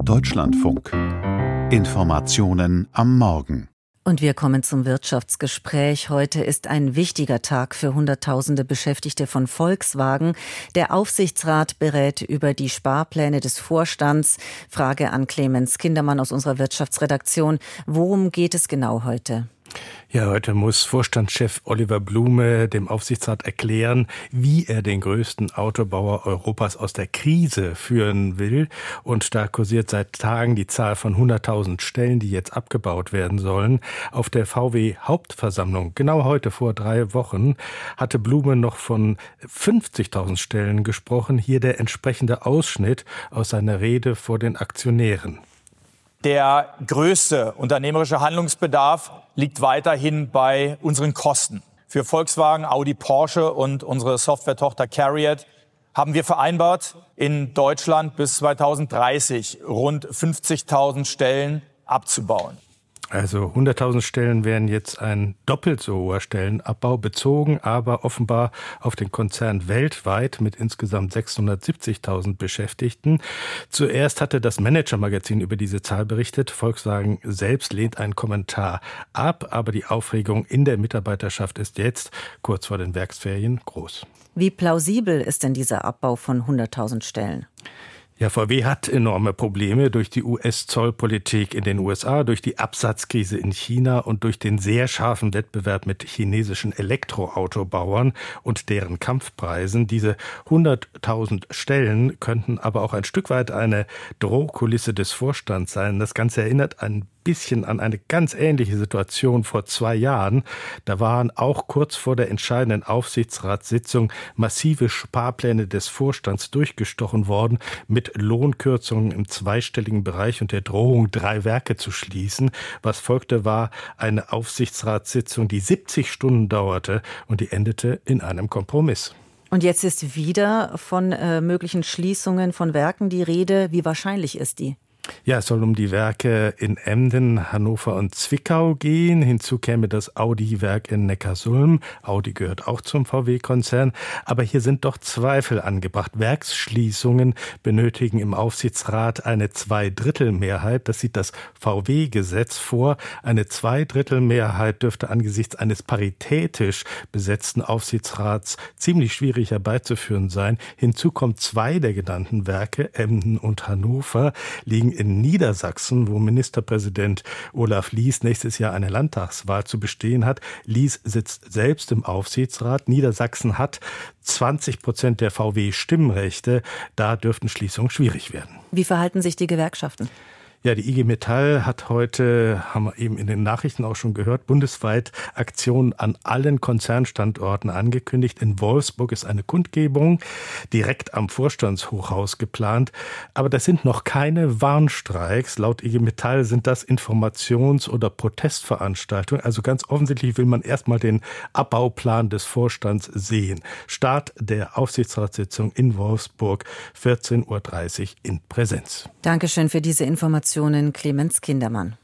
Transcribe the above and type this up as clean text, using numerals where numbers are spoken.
Deutschlandfunk. Informationen am Morgen. Und wir kommen zum Wirtschaftsgespräch. Heute ist ein wichtiger Tag für Hunderttausende Beschäftigte von Volkswagen. Der Aufsichtsrat berät über die Sparpläne des Vorstands. Frage an Clemens Kindermann aus unserer Wirtschaftsredaktion. Worum geht es genau heute? Ja, heute muss Vorstandschef Oliver Blume dem Aufsichtsrat erklären, wie er den größten Autobauer Europas aus der Krise führen will. Und da kursiert seit Tagen die Zahl von 100.000 Stellen, die jetzt abgebaut werden sollen. Auf der VW-Hauptversammlung, genau heute vor 3 Wochen, hatte Blume noch von 50.000 Stellen gesprochen. Hier der entsprechende Ausschnitt aus seiner Rede vor den Aktionären. Der größte unternehmerische Handlungsbedarf liegt weiterhin bei unseren Kosten. Für Volkswagen, Audi, Porsche und unsere Software-Tochter CARIAD haben wir vereinbart, in Deutschland bis 2030 rund 50.000 Stellen abzubauen. Also 100.000 Stellen wären jetzt ein doppelt so hoher Stellenabbau, bezogen aber offenbar auf den Konzern weltweit mit insgesamt 670.000 Beschäftigten. Zuerst hatte das Manager-Magazin über diese Zahl berichtet. Volkswagen selbst lehnt einen Kommentar ab, aber die Aufregung in der Mitarbeiterschaft ist jetzt, kurz vor den Werksferien, groß. Wie plausibel ist denn dieser Abbau von 100.000 Stellen? Ja, VW hat enorme Probleme durch die US-Zollpolitik in den USA, durch die Absatzkrise in China und durch den sehr scharfen Wettbewerb mit chinesischen Elektroautobauern und deren Kampfpreisen. Diese 100.000 Stellen könnten aber auch ein Stück weit eine Drohkulisse des Vorstands sein. Das Ganze erinnert ein bisschen an eine ganz ähnliche Situation vor 2 Jahren. Da waren auch kurz vor der entscheidenden Aufsichtsratssitzung massive Sparpläne des Vorstands durchgestochen worden, mit Lohnkürzungen im zweistelligen Bereich und der Drohung, 3 Werke zu schließen. Was folgte, war eine Aufsichtsratssitzung, die 70 Stunden dauerte und die endete in einem Kompromiss. Und jetzt ist wieder von möglichen Schließungen von Werken die Rede. Wie wahrscheinlich ist die? Ja, es soll um die Werke in Emden, Hannover und Zwickau gehen. Hinzu käme das Audi-Werk in Neckarsulm. Audi gehört auch zum VW-Konzern. Aber hier sind doch Zweifel angebracht. Werksschließungen benötigen im Aufsichtsrat eine Zweidrittelmehrheit. Das sieht das VW-Gesetz vor. Eine Zweidrittelmehrheit dürfte angesichts eines paritätisch besetzten Aufsichtsrats ziemlich schwierig herbeizuführen sein. Hinzu kommt 2 der genannten Werke, Emden und Hannover, liegen in Niedersachsen, wo Ministerpräsident Olaf Lies nächstes Jahr eine Landtagswahl zu bestehen hat. Lies sitzt selbst im Aufsichtsrat. Niedersachsen hat 20% der VW-Stimmrechte. Da dürften Schließungen schwierig werden. Wie verhalten sich die Gewerkschaften? Ja, die IG Metall hat heute, haben wir eben in den Nachrichten auch schon gehört, bundesweit Aktionen an allen Konzernstandorten angekündigt. In Wolfsburg ist eine Kundgebung direkt am Vorstandshochhaus geplant. Aber das sind noch keine Warnstreiks. Laut IG Metall sind das Informations- oder Protestveranstaltungen. Also ganz offensichtlich will man erstmal den Abbauplan des Vorstands sehen. Start der Aufsichtsratssitzung in Wolfsburg, 14.30 Uhr in Präsenz. Dankeschön für diese Informationen, Clemens Kindermann.